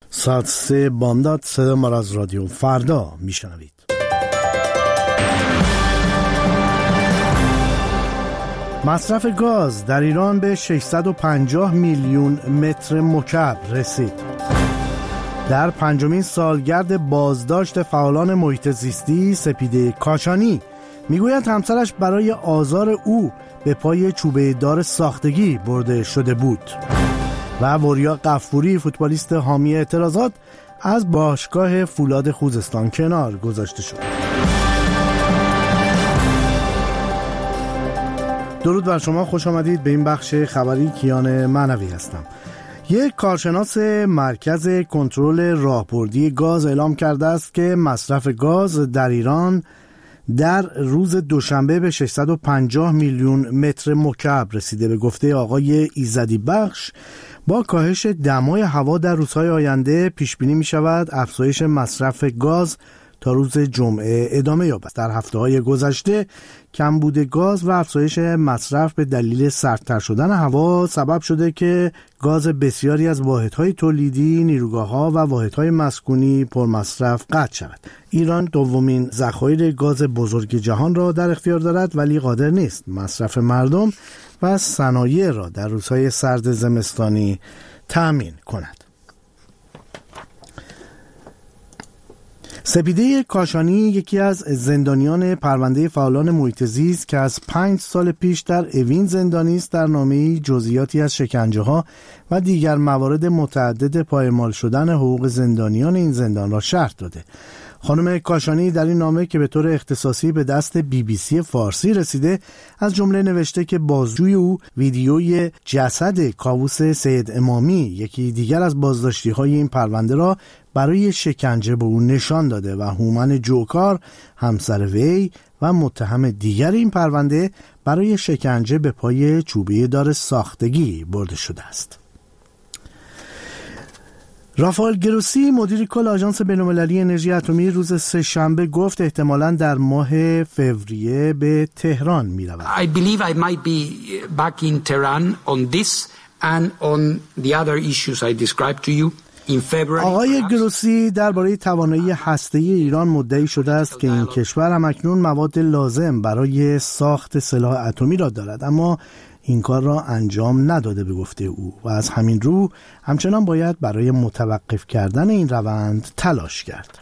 ساعت 3 بامداد. صدا ما از رادیو فردا میشنوید. مصرف گاز در ایران به 650 میلیون متر مکعب رسید. در پنجمین سالگرد بازداشت فعالان محیط زیستی، سپیده کاشانی میگوید همسرش برای آزار او به پای چوبه دار ساختگی برده شده بود. و وریا غفوری، فوتبالیست حامی اعتراضات، از باشگاه فولاد خوزستان کنار گذاشته شد. درود بر شما، خوش آمدید به این بخش خبری. کیان معنوی هستم. یک کارشناس مرکز کنترل راهبردی گاز اعلام کرده است که مصرف گاز در ایران در روز دوشنبه به 650 میلیون متر مکعب رسیده. به گفته آقای ایزدی بخش، با کاهش دمای هوا در روزهای آینده پیش بینی می شود افزایش مصرف گاز تا روز جمعه ادامه یابد. در هفته‌های گذشته کمبود گاز و افزایش مصرف به دلیل سردتر شدن هوا سبب شده که گاز بسیاری از واحدهای تولیدی، نیروگاه‌ها و واحدهای مسکونی پرمصرف قطع شود. ایران دومین ذخایر گاز بزرگ جهان را در اختیار دارد، ولی قادر نیست مصرف مردم و صنایع را در روزهای سرد زمستانی تأمین کند. سپیده کاشانی یکی از زندانیان پرونده فعالان محیط زیست که از 5 سال پیش در اوین زندانی است، در نامه‌ای جزئیاتی از شکنجه‌ها و دیگر موارد متعدد پایمال شدن حقوق زندانیان این زندان را شرح داده. خانم کاشانی در این نامه که به طور اختصاصی به دست BBC فارسی رسیده، از جمله نوشته که بازجوی او ویدیوی جسد کاووس سید امامی، یکی دیگر از بازداشتی‌های این پرونده، را برای شکنجه به او نشان داده و هومن جوکار، همسر وی و متهم دیگر این پرونده، برای شکنجه به پای چوبه دار ساختگی برده شده است. رافائل گروسی، مدیر کل آژانس بین‌المللی انرژی اتمی، روز سه‌شنبه گفت احتمالاً در ماه فوریه به تهران می‌رود. I believe I might be back in Tehran on this and on the other issues I described to you. آقای گروسی درباره توانایی هسته‌ای ایران مدعی شده است که این کشور همکنون مواد لازم برای ساخت سلاح اتمی را دارد، اما این کار را انجام نداده به گفته او، و از همین رو همچنان باید برای متوقف کردن این روند تلاش کرد.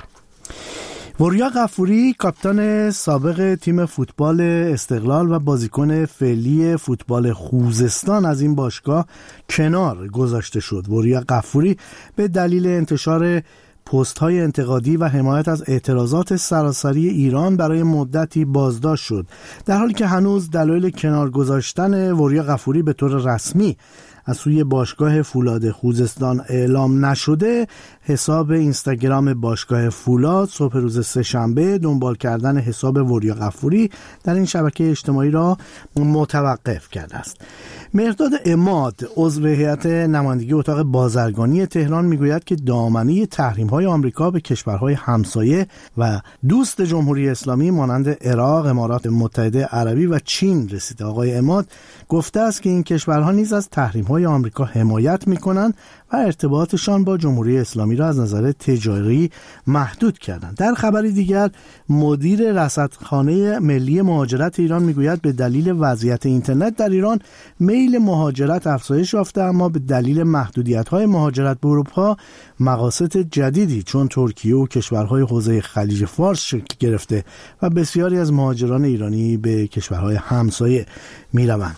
وریا غفوری، کاپیتان سابق تیم فوتبال استقلال و بازیکن فعلی فوتبال خوزستان، از این باشگاه کنار گذاشته شد. وریا غفوری به دلیل انتشار پست‌های انتقادی و حمایت از اعتراضات سراسری ایران برای مدتی بازداشت شد، در حالی که هنوز دلایل کنار گذاشتن وریا غفوری به طور رسمی از سوی باشگاه فولاد خوزستان اعلام نشده. حساب اینستاگرام باشگاه فولاد صبح روز سه‌شنبه دنبال کردن حساب وریا غفوری در این شبکه اجتماعی را متوقف کرده است. مهرداد عماد، عضو هیئت نمایندگی اتاق بازرگانی تهران، میگوید که دامنه تحریم‌های آمریکا به کشورهای همسایه و دوست جمهوری اسلامی مانند عراق، امارات متحده عربی و چین رسیده. آقای عماد گفته است که این کشورها نیز از تحریم‌های آمریکا حمایت می‌کنند و ارتباطشان با جمهوری اسلامی را از نظر تجاری محدود کردند. در خبری دیگر، مدیر رصدخانه ملی مهاجرت ایران میگوید به دلیل وضعیت اینترنت در ایران میل مهاجرت افزایش یافته، اما به دلیل محدودیت‌های مهاجرت به اروپا مقاصد جدیدی چون ترکیه و کشورهای حوزه خلیج فارس شکل گرفته و بسیاری از مهاجران ایرانی به کشورهای همسایه میروند.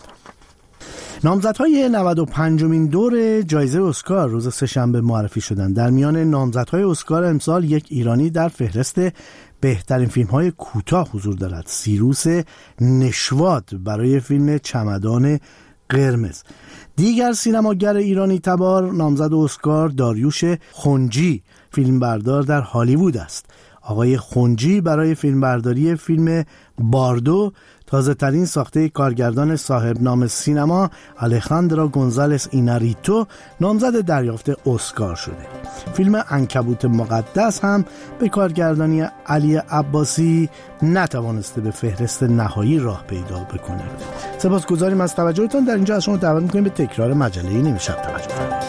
نامزدهای 95مین دور جایزه اسکار روز سه‌شنبه معرفی شدند. در میان نامزدهای اسکار امسال یک ایرانی در فهرست بهترین فیلم‌های کوتاه حضور دارد: سیروس نشواد برای فیلم چمدان قرمز. دیگر سینماگر ایرانی تبار نامزد اسکار داریوش خنجی، فیلمبردار در هالیوود است. آقای خنجی برای فیلمبرداری فیلم باردو، تازه ترین ساخته کارگردان صاحب نام سینما آلخاندرو گونزالس ایناریتو، نامزد دریافت اسکار شده. فیلم عنکبوت مقدس هم به کارگردانی علی عباسی نتوانسته به فهرست نهایی راه پیدا بکنه. سپاسگزاریم از توجهتان. در اینجا از شما دعوت می‌کنیم به تکرار مجله نیمه شب توجه کنید.